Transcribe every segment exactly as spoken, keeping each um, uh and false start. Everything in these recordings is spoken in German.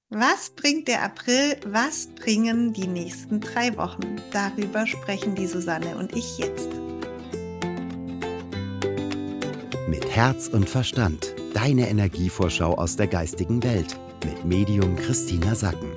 Was bringt der April? Was bringen die nächsten drei Wochen? Darüber sprechen die Susanne und ich jetzt. Mit Herz und Verstand. Deine Energievorschau aus der geistigen Welt. Mit Medium Christina Sacken.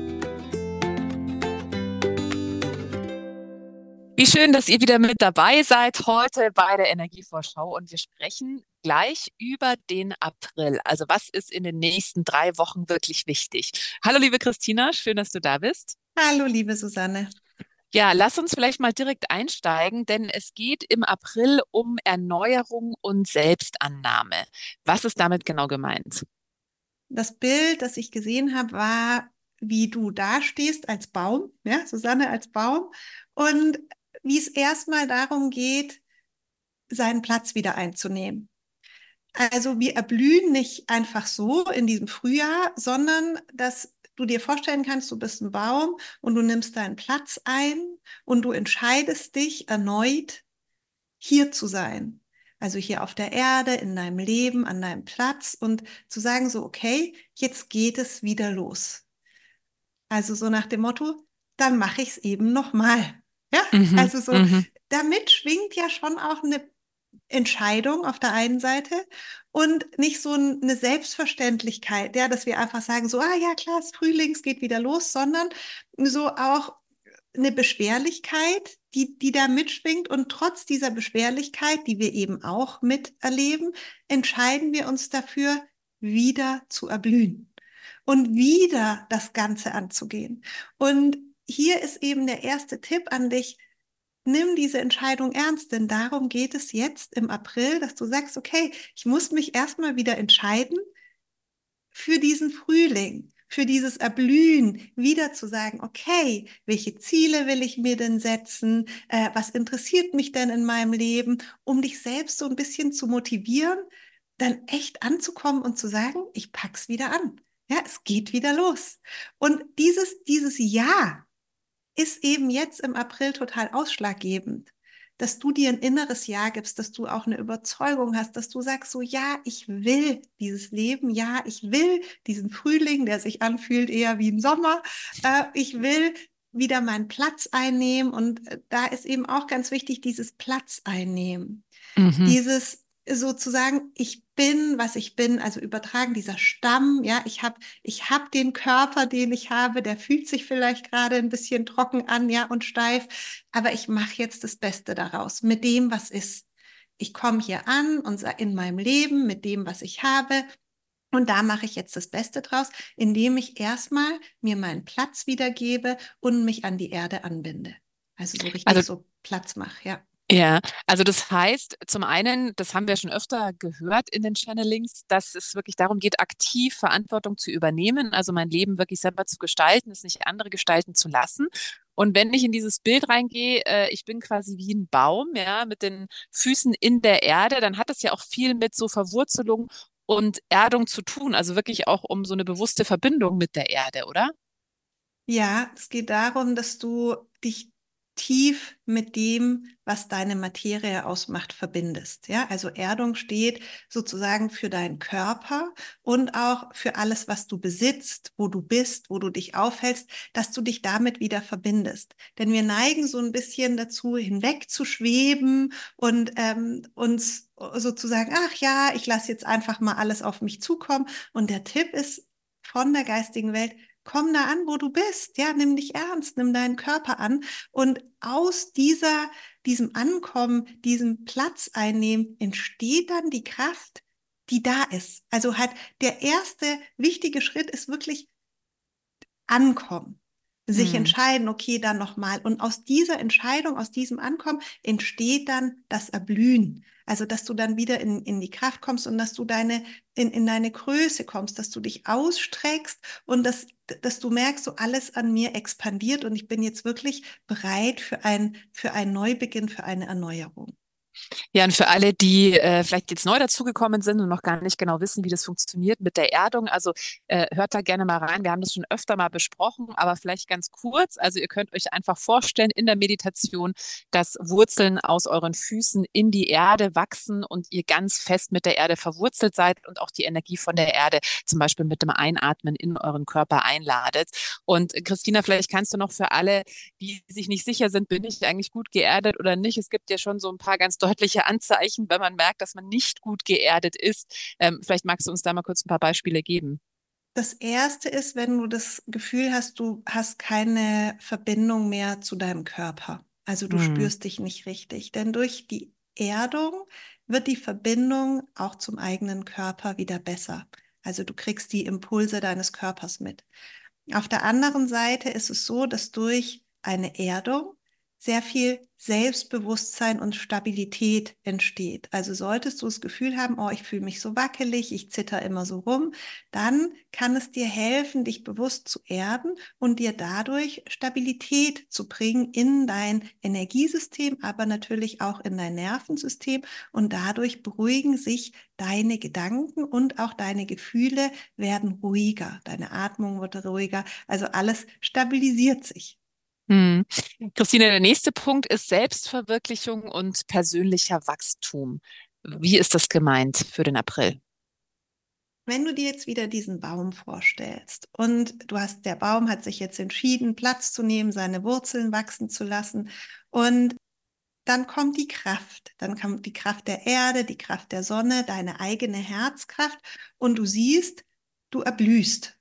Wie schön, dass ihr wieder mit dabei seid heute bei der Energievorschau und wir sprechen gleich über den April. Also was ist in den nächsten drei Wochen wirklich wichtig? Hallo liebe Christina, schön, dass du da bist. Hallo, liebe Susanne. Ja, lass uns vielleicht mal direkt einsteigen, denn es geht im April um Erneuerung und Selbstannahme. Was ist damit genau gemeint? Das Bild, das ich gesehen habe, war, wie du dastehst als Baum, ja, Susanne als Baum, und wie es erstmal darum geht, seinen Platz wieder einzunehmen. Also wir erblühen nicht einfach so in diesem Frühjahr, sondern dass du dir vorstellen kannst, du bist ein Baum und du nimmst deinen Platz ein und du entscheidest dich erneut, hier zu sein. Also hier auf der Erde, in deinem Leben, an deinem Platz und zu sagen so, okay, jetzt geht es wieder los. Also so nach dem Motto, dann mache ich es eben nochmal. Ja, Mhm, also so, mhm. damit schwingt ja schon auch eine Entscheidung auf der einen Seite und nicht so eine Selbstverständlichkeit, ja, dass wir einfach sagen, so, ah ja, klar, es ist Frühling, es geht wieder los, sondern so auch eine Beschwerlichkeit, die, die da mitschwingt und trotz dieser Beschwerlichkeit, die wir eben auch miterleben, entscheiden wir uns dafür, wieder zu erblühen und wieder das Ganze anzugehen. Und hier ist eben der erste Tipp an dich: Nimm diese Entscheidung ernst, denn darum geht es jetzt im April, dass du sagst, okay, ich muss mich erstmal wieder entscheiden für diesen Frühling, für dieses Erblühen, wieder zu sagen, okay, welche Ziele will ich mir denn setzen? Äh, was interessiert mich denn in meinem Leben? Um dich selbst so ein bisschen zu motivieren, dann echt anzukommen und zu sagen, ich pack's wieder an. Ja, es geht wieder los. Und dieses, dieses Ja ist eben jetzt im April total ausschlaggebend, dass du dir ein inneres Ja gibst, dass du auch eine Überzeugung hast, dass du sagst so, ja, ich will dieses Leben, ja, ich will diesen Frühling, der sich anfühlt eher wie ein Sommer, äh, ich will wieder meinen Platz einnehmen und äh, da ist eben auch ganz wichtig, dieses Platz einnehmen, Mhm. dieses sozusagen, ich bin, was ich bin, also übertragen, dieser Stamm, ja, ich habe ich hab den Körper, den ich habe, der fühlt sich vielleicht gerade ein bisschen trocken an, ja, und steif, aber ich mache jetzt das Beste daraus, mit dem, was ist. Ich komme hier an und in meinem Leben mit dem, was ich habe, und da mache ich jetzt das Beste draus, indem ich erstmal mir meinen Platz wiedergebe und mich an die Erde anbinde. Also so Also richtig so Platz mache, ja. ja, also das heißt, zum einen, das haben wir schon öfter gehört in den Channelings, dass es wirklich darum geht, aktiv Verantwortung zu übernehmen, also mein Leben wirklich selber zu gestalten, es nicht andere gestalten zu lassen. Und wenn ich in dieses Bild reingehe, äh, ich bin quasi wie ein Baum, ja, mit den Füßen in der Erde, dann hat es ja auch viel mit so Verwurzelung und Erdung zu tun, also wirklich auch um so eine bewusste Verbindung mit der Erde, oder? Ja, es geht darum, dass du dich tief mit dem, was deine Materie ausmacht, verbindest. Ja, also Erdung steht sozusagen für deinen Körper und auch für alles, was du besitzt, wo du bist, wo du dich aufhältst, dass du dich damit wieder verbindest. Denn wir neigen so ein bisschen dazu, hinwegzuschweben und ähm, uns sozusagen, ach ja, ich lasse jetzt einfach mal alles auf mich zukommen. Und der Tipp ist von der geistigen Welt: Komm da an, wo du bist. Ja, nimm dich ernst, nimm deinen Körper an. Und aus dieser, diesem Ankommen, diesem Platz einnehmen, entsteht dann die Kraft, die da ist. Also halt der erste wichtige Schritt ist wirklich ankommen, sich Hm. entscheiden, okay, dann nochmal. Und aus dieser Entscheidung, aus diesem Ankommen entsteht dann das Erblühen. Also, dass du dann wieder in, in die Kraft kommst und dass du deine, in, in deine Größe kommst, dass du dich ausstreckst und dass, dass du merkst, so alles an mir expandiert und ich bin jetzt wirklich bereit für ein, für einen Neubeginn, für eine Erneuerung. Ja, und für alle, die äh, vielleicht jetzt neu dazugekommen sind und noch gar nicht genau wissen, wie das funktioniert mit der Erdung, also äh, hört da gerne mal rein. Wir haben das schon öfter mal besprochen, aber vielleicht ganz kurz. Also ihr könnt euch einfach vorstellen in der Meditation, dass Wurzeln aus euren Füßen in die Erde wachsen und ihr ganz fest mit der Erde verwurzelt seid und auch die Energie von der Erde zum Beispiel mit dem Einatmen in euren Körper einladet. Und äh, Christina, vielleicht kannst du noch für alle, die sich nicht sicher sind, bin ich eigentlich gut geerdet oder nicht? Es gibt ja schon so ein paar ganz deutliche Anzeichen, wenn man merkt, dass man nicht gut geerdet ist. Ähm, vielleicht magst du uns da mal kurz ein paar Beispiele geben. Das erste ist, wenn du das Gefühl hast, du hast keine Verbindung mehr zu deinem Körper. Also du Hm. spürst dich nicht richtig. Denn durch die Erdung wird die Verbindung auch zum eigenen Körper wieder besser. Also du kriegst die Impulse deines Körpers mit. Auf der anderen Seite ist es so, dass durch eine Erdung sehr viel Selbstbewusstsein und Stabilität entsteht. Also solltest du das Gefühl haben, oh, ich fühle mich so wackelig, ich zitter immer so rum, dann kann es dir helfen, dich bewusst zu erden und dir dadurch Stabilität zu bringen in dein Energiesystem, aber natürlich auch in dein Nervensystem, und dadurch beruhigen sich deine Gedanken und auch deine Gefühle werden ruhiger, deine Atmung wird ruhiger, also alles stabilisiert sich. Hm. Christine, der nächste Punkt ist Selbstverwirklichung und persönlicher Wachstum. Wie ist das gemeint für den April? Wenn du dir jetzt wieder diesen Baum vorstellst und du hast, der Baum hat sich jetzt entschieden, Platz zu nehmen, seine Wurzeln wachsen zu lassen, und dann kommt die Kraft, dann kommt die Kraft der Erde, die Kraft der Sonne, deine eigene Herzkraft, und du siehst, du erblühst.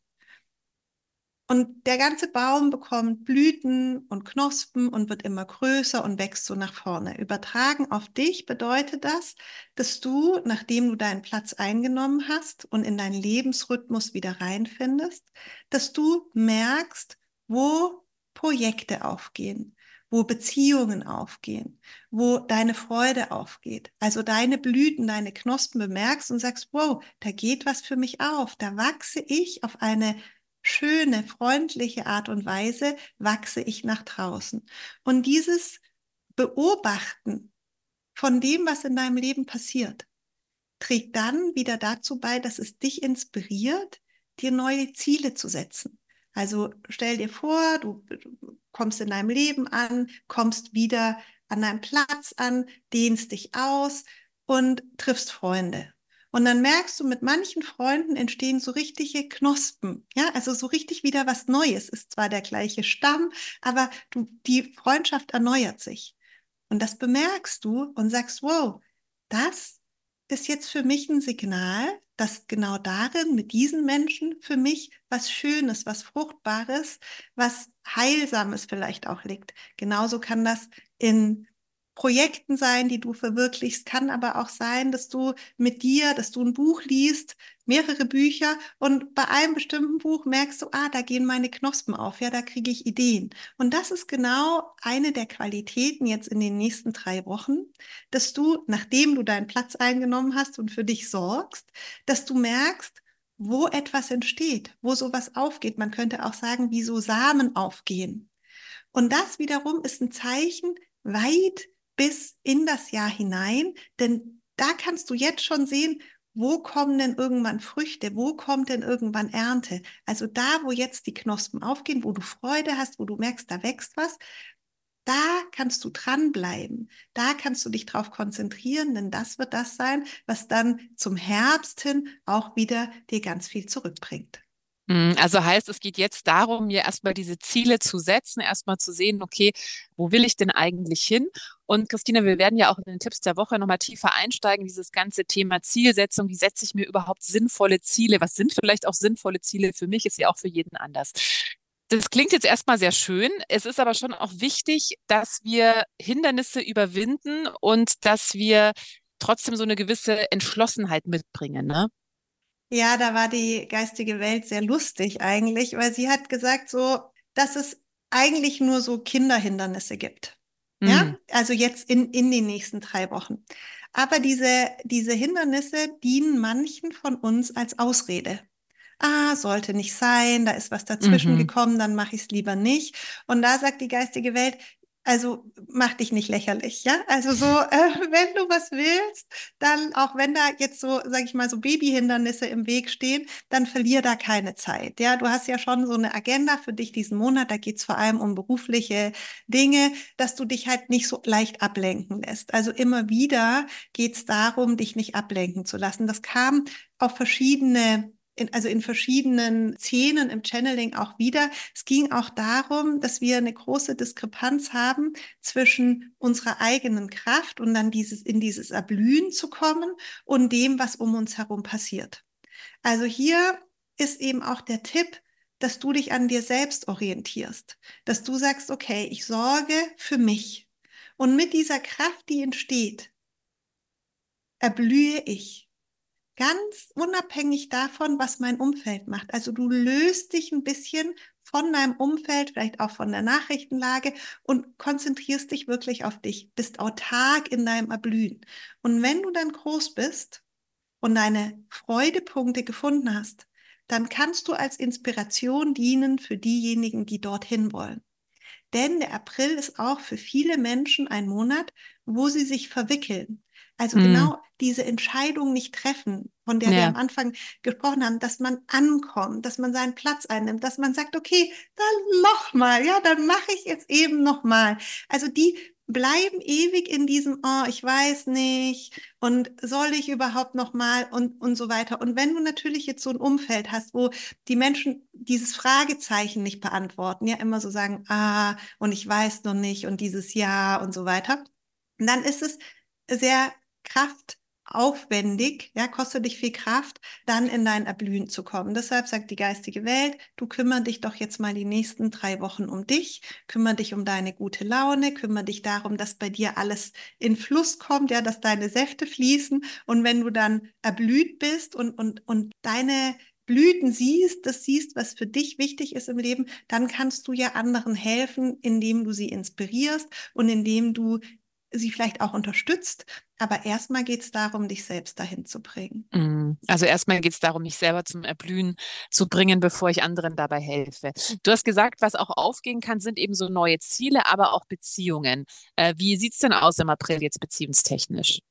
Und der ganze Baum bekommt Blüten und Knospen und wird immer größer und wächst so nach vorne. Übertragen auf dich bedeutet das, dass du, nachdem du deinen Platz eingenommen hast und in deinen Lebensrhythmus wieder reinfindest, dass du merkst, wo Projekte aufgehen, wo Beziehungen aufgehen, wo deine Freude aufgeht. Also deine Blüten, deine Knospen bemerkst und sagst, wow, da geht was für mich auf, da wachse ich auf eine schöne, freundliche Art und Weise, wachse ich nach draußen. Und dieses Beobachten von dem, was in deinem Leben passiert, trägt dann wieder dazu bei, dass es dich inspiriert, dir neue Ziele zu setzen. Also stell dir vor, du kommst in deinem Leben an, kommst wieder an deinem Platz an, dehnst dich aus und triffst Freunde. Und dann merkst du, mit manchen Freunden entstehen so richtige Knospen. Ja, also so richtig wieder was Neues. Ist zwar der gleiche Stamm, aber du, die Freundschaft erneuert sich. Und das bemerkst du und sagst, wow, das ist jetzt für mich ein Signal, dass genau darin, mit diesen Menschen, für mich was Schönes, was Fruchtbares, was Heilsames vielleicht auch liegt. Genauso kann das in Projekten sein, die du verwirklichst, kann aber auch sein, dass du mit dir, dass du ein Buch liest, mehrere Bücher, und bei einem bestimmten Buch merkst du, ah, da gehen meine Knospen auf, ja, da kriege ich Ideen. Und das ist genau eine der Qualitäten jetzt in den nächsten drei Wochen, dass du, nachdem du deinen Platz eingenommen hast und für dich sorgst, dass du merkst, wo etwas entsteht, wo sowas aufgeht. Man könnte auch sagen, wie so Samen aufgehen. Und das wiederum ist ein Zeichen weit bis in das Jahr hinein, denn da kannst du jetzt schon sehen, wo kommen denn irgendwann Früchte, wo kommt denn irgendwann Ernte? Also da, wo jetzt die Knospen aufgehen, wo du Freude hast, wo du merkst, da wächst was, da kannst du dranbleiben. Da kannst du dich drauf konzentrieren, denn das wird das sein, was dann zum Herbst hin auch wieder dir ganz viel zurückbringt. Mm, Also heißt, es geht jetzt darum, mir erstmal diese Ziele zu setzen, erstmal zu sehen, okay, wo will ich denn eigentlich hin? Und Christina, wir werden ja auch in den Tipps der Woche nochmal tiefer einsteigen, dieses ganze Thema Zielsetzung, wie setze ich mir überhaupt sinnvolle Ziele? Was sind vielleicht auch sinnvolle Ziele für mich? Ist ja auch für jeden anders. Das klingt jetzt erstmal sehr schön. Es ist aber schon auch wichtig, dass wir Hindernisse überwinden und dass wir trotzdem so eine gewisse Entschlossenheit mitbringen, ne? Ja, da war die geistige Welt sehr lustig eigentlich, weil sie hat gesagt so, dass es eigentlich nur so Kinderhindernisse gibt. Ja, Mm, also jetzt in, in den nächsten drei Wochen. Aber diese, diese Hindernisse dienen manchen von uns als Ausrede. Ah, sollte nicht sein, da ist was dazwischen mhm. gekommen, dann mache ich es lieber nicht. Und da sagt die geistige Welt, Also mach dich nicht lächerlich, ja? Also so, äh, wenn du was willst, dann auch wenn da jetzt so, sag ich mal, so Babyhindernisse im Weg stehen, dann verlier da keine Zeit. Ja, du hast ja schon so eine Agenda für dich diesen Monat. Da geht's vor allem um berufliche Dinge, dass du dich halt nicht so leicht ablenken lässt. Also immer wieder geht's darum, dich nicht ablenken zu lassen. Das kam auf verschiedene in, also in verschiedenen Szenen im Channeling auch wieder. Es ging auch darum, dass wir eine große Diskrepanz haben zwischen unserer eigenen Kraft und dann dieses, in dieses Erblühen zu kommen und dem, was um uns herum passiert. Also hier ist eben auch der Tipp, dass du dich an dir selbst orientierst, dass du sagst, okay, ich sorge für mich. Und mit dieser Kraft, die entsteht, erblühe ich. Ganz unabhängig davon, was mein Umfeld macht. Also du löst dich ein bisschen von deinem Umfeld, vielleicht auch von der Nachrichtenlage und konzentrierst dich wirklich auf dich, bist autark in deinem Erblühen. Und wenn du dann groß bist und deine Freudepunkte gefunden hast, dann kannst du als Inspiration dienen für diejenigen, die dorthin wollen. Denn der April ist auch für viele Menschen ein Monat, wo sie sich verwickeln. Also Mm, genau diese Entscheidung nicht treffen, von der wir ja. am Anfang gesprochen haben, dass man ankommt, dass man seinen Platz einnimmt, dass man sagt, okay, dann nochmal, ja, dann mache ich es eben nochmal. Also die bleiben ewig in diesem, oh, ich weiß nicht und soll ich überhaupt nochmal und, und so weiter. Und wenn du natürlich jetzt so ein Umfeld hast, wo die Menschen dieses Fragezeichen nicht beantworten, ja, immer so sagen, ah, und ich weiß noch nicht und dieses Jahr und so weiter. Und dann ist es sehr kraftaufwendig, ja, kostet dich viel Kraft, dann in dein Erblühen zu kommen. Deshalb sagt die geistige Welt, du kümmere dich doch jetzt mal die nächsten drei Wochen um dich, kümmere dich um deine gute Laune, kümmere dich darum, dass bei dir alles in Fluss kommt, ja, dass deine Säfte fließen und wenn du dann erblüht bist und, und, und deine Blüten siehst, das siehst, was für dich wichtig ist im Leben, dann kannst du ja anderen helfen, indem du sie inspirierst und indem du sie vielleicht auch unterstützt. Aber erstmal geht es darum, dich selbst dahin zu bringen. Mm. Also erstmal geht es darum, mich selber zum Erblühen zu bringen, bevor ich anderen dabei helfe. Du hast gesagt, was auch aufgehen kann, sind eben so neue Ziele, aber auch Beziehungen. Äh, wie sieht's denn aus im April jetzt beziehungstechnisch?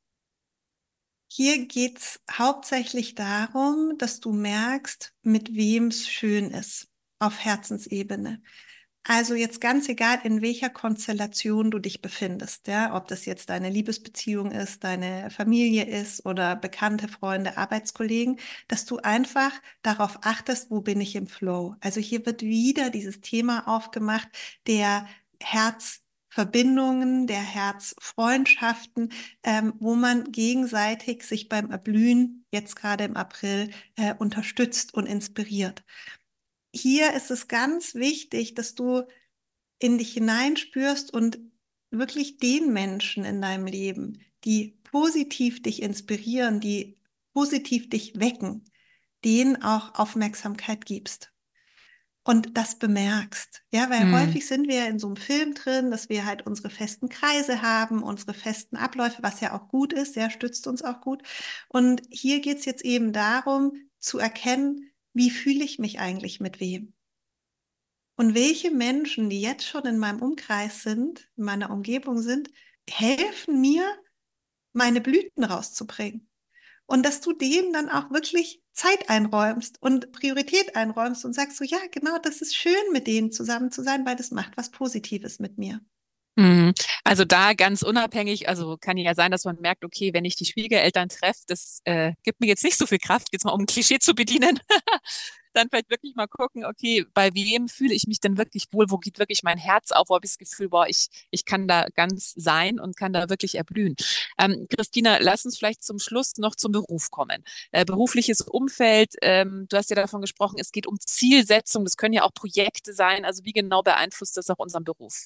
Hier geht es hauptsächlich darum, dass du merkst, mit wem es schön ist auf Herzensebene. Also jetzt ganz egal, in welcher Konstellation du dich befindest, ja, ob das jetzt deine Liebesbeziehung ist, deine Familie ist oder bekannte Freunde, Arbeitskollegen, dass du einfach darauf achtest, wo bin ich im Flow. Also hier wird wieder dieses Thema aufgemacht, der Herzverbindungen, der Herzfreundschaften, ähm, wo man gegenseitig sich beim Erblühen, jetzt gerade im April, äh, unterstützt und inspiriert. Hier ist es ganz wichtig, dass du in dich hineinspürst und wirklich den Menschen in deinem Leben, die positiv dich inspirieren, die positiv dich wecken, denen auch Aufmerksamkeit gibst und das bemerkst. Ja, weil Mm. häufig sind wir ja in so einem Film drin, dass wir halt unsere festen Kreise haben, unsere festen Abläufe, was ja auch gut ist, ja, stützt uns auch gut. Und hier geht es jetzt eben darum, zu erkennen, wie fühle ich mich eigentlich mit wem? Und welche Menschen, die jetzt schon in meinem Umkreis sind, in meiner Umgebung sind, helfen mir, meine Blüten rauszubringen. Und dass du denen dann auch wirklich Zeit einräumst und Priorität einräumst und sagst so, ja, genau, das ist schön, mit denen zusammen zu sein, weil das macht was Positives mit mir. Mhm. Also da ganz unabhängig, also kann ja sein, dass man merkt, okay, wenn ich die Schwiegereltern treffe, das äh, gibt mir jetzt nicht so viel Kraft, jetzt mal um ein Klischee zu bedienen, dann vielleicht wirklich mal gucken, okay, bei wem fühle ich mich denn wirklich wohl, wo geht wirklich mein Herz auf, wo habe ich das Gefühl, boah, ich, ich kann da ganz sein und kann da wirklich erblühen. Ähm, Christina, lass uns vielleicht zum Schluss noch zum Beruf kommen. Äh, berufliches Umfeld, ähm, du hast ja davon gesprochen, es geht um Zielsetzung, das können ja auch Projekte sein, also wie genau beeinflusst das auch unseren Beruf?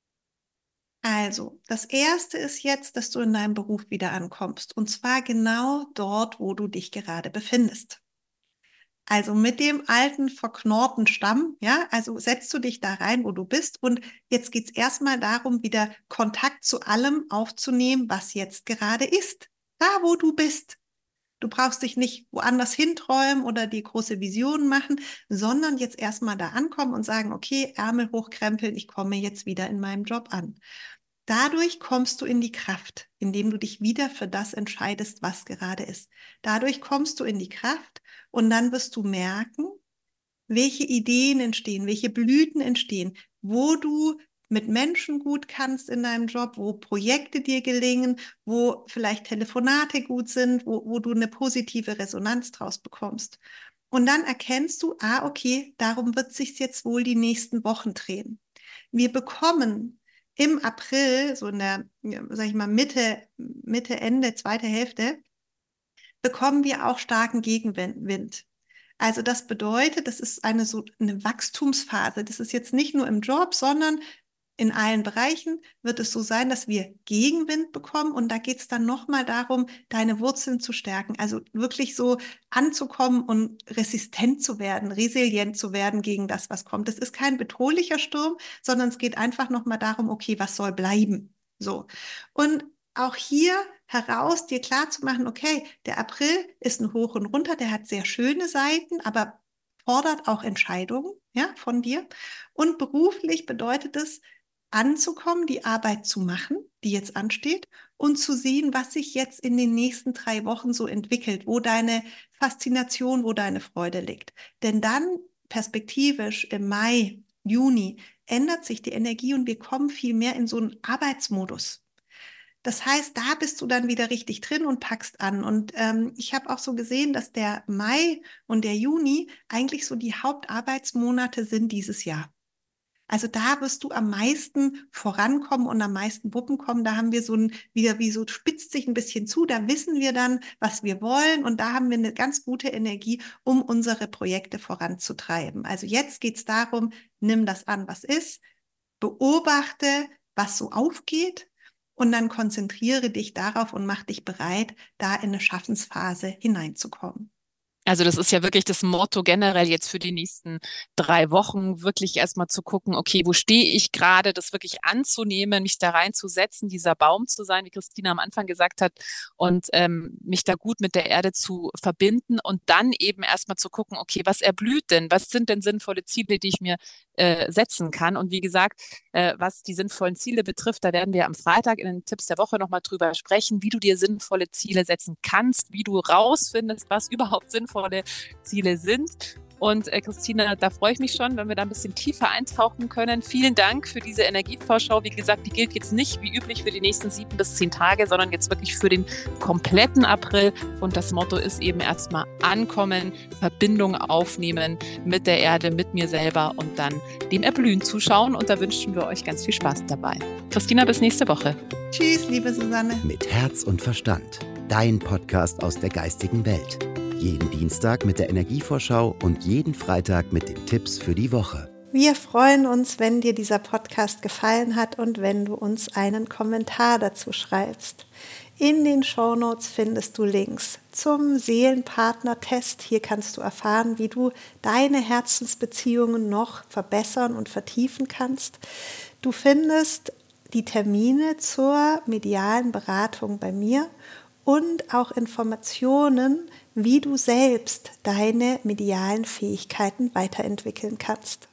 Also, das erste ist jetzt, dass du in deinem Beruf wieder ankommst. Und zwar genau dort, wo du dich gerade befindest. Also mit dem alten verknorrten Stamm, ja, also setzt du dich da rein, wo du bist. Und jetzt geht's erstmal darum, wieder Kontakt zu allem aufzunehmen, was jetzt gerade ist. Da, wo du bist. Du brauchst dich nicht woanders hinträumen oder die große Vision machen, sondern jetzt erstmal da ankommen und sagen, okay, Ärmel hochkrempeln, ich komme jetzt wieder in meinem Job an. Dadurch kommst du in die Kraft, indem du dich wieder für das entscheidest, was gerade ist. Dadurch kommst du in die Kraft und dann wirst du merken, welche Ideen entstehen, welche Blüten entstehen, wo du mit Menschen gut kannst in deinem Job, wo Projekte dir gelingen, wo vielleicht Telefonate gut sind, wo, wo du eine positive Resonanz draus bekommst. Und dann erkennst du, ah, okay, darum wird sich jetzt wohl die nächsten Wochen drehen. Wir bekommen im April, so in der, sag ich mal, Mitte, Mitte, Ende, zweite Hälfte, bekommen wir auch starken Gegenwind. Also das bedeutet, das ist eine so eine Wachstumsphase. Das ist jetzt nicht nur im Job, sondern in allen Bereichen wird es so sein, dass wir Gegenwind bekommen. Und da geht es dann nochmal darum, deine Wurzeln zu stärken. Also wirklich so anzukommen und resistent zu werden, resilient zu werden gegen das, was kommt. Das ist kein bedrohlicher Sturm, sondern es geht einfach nochmal darum, okay, was soll bleiben? So. Und auch hier heraus dir klar zu machen, okay, der April ist ein Hoch und Runter, der hat sehr schöne Seiten, aber fordert auch Entscheidungen, ja, von dir. Und beruflich bedeutet es, anzukommen, die Arbeit zu machen, die jetzt ansteht, und zu sehen, was sich jetzt in den nächsten drei Wochen so entwickelt, wo deine Faszination, wo deine Freude liegt. Denn dann perspektivisch im Mai, Juni ändert sich die Energie und wir kommen viel mehr in so einen Arbeitsmodus. Das heißt, da bist du dann wieder richtig drin und packst an. Und ähm, ich habe auch so gesehen, dass der Mai und der Juni eigentlich so die Hauptarbeitsmonate sind dieses Jahr. Also da wirst du am meisten vorankommen und am meisten wuppen kommen. Da haben wir so ein, wieder wie so spitzt sich ein bisschen zu. Da wissen wir dann, was wir wollen. Und da haben wir eine ganz gute Energie, um unsere Projekte voranzutreiben. Also jetzt geht es darum, nimm das an, was ist, beobachte, was so aufgeht. Und dann konzentriere dich darauf und mach dich bereit, da in eine Schaffensphase hineinzukommen. Also das ist ja wirklich das Motto generell jetzt für die nächsten drei Wochen, wirklich erstmal zu gucken, okay, wo stehe ich gerade, das wirklich anzunehmen, mich da reinzusetzen, dieser Baum zu sein, wie Christina am Anfang gesagt hat, und ähm, mich da gut mit der Erde zu verbinden und dann eben erstmal zu gucken, okay, was erblüht denn, was sind denn sinnvolle Ziele, die ich mir äh, setzen kann. Und wie gesagt, äh, was die sinnvollen Ziele betrifft, da werden wir am Freitag in den Tipps der Woche nochmal drüber sprechen, wie du dir sinnvolle Ziele setzen kannst, wie du rausfindest, was überhaupt sinnvoll Ziele sind. Und äh, Christina, da freue ich mich schon, wenn wir da ein bisschen tiefer eintauchen können. Vielen Dank für diese Energievorschau. Wie gesagt, die gilt jetzt nicht wie üblich für die nächsten sieben bis zehn Tage, sondern jetzt wirklich für den kompletten April. Und das Motto ist eben erstmal ankommen, Verbindung aufnehmen mit der Erde, mit mir selber und dann dem Erblühen zuschauen. Und da wünschen wir euch ganz viel Spaß dabei. Christina, bis nächste Woche. Tschüss, liebe Susanne. Mit Herz und Verstand. Dein Podcast aus der geistigen Welt. Jeden Dienstag mit der Energievorschau und jeden Freitag mit den Tipps für die Woche. Wir freuen uns, wenn dir dieser Podcast gefallen hat und wenn du uns einen Kommentar dazu schreibst. In den Shownotes findest du Links zum Seelenpartner-Test. Hier kannst du erfahren, wie du deine Herzensbeziehungen noch verbessern und vertiefen kannst. Du findest die Termine zur medialen Beratung bei mir und auch Informationen, wie du selbst deine medialen Fähigkeiten weiterentwickeln kannst.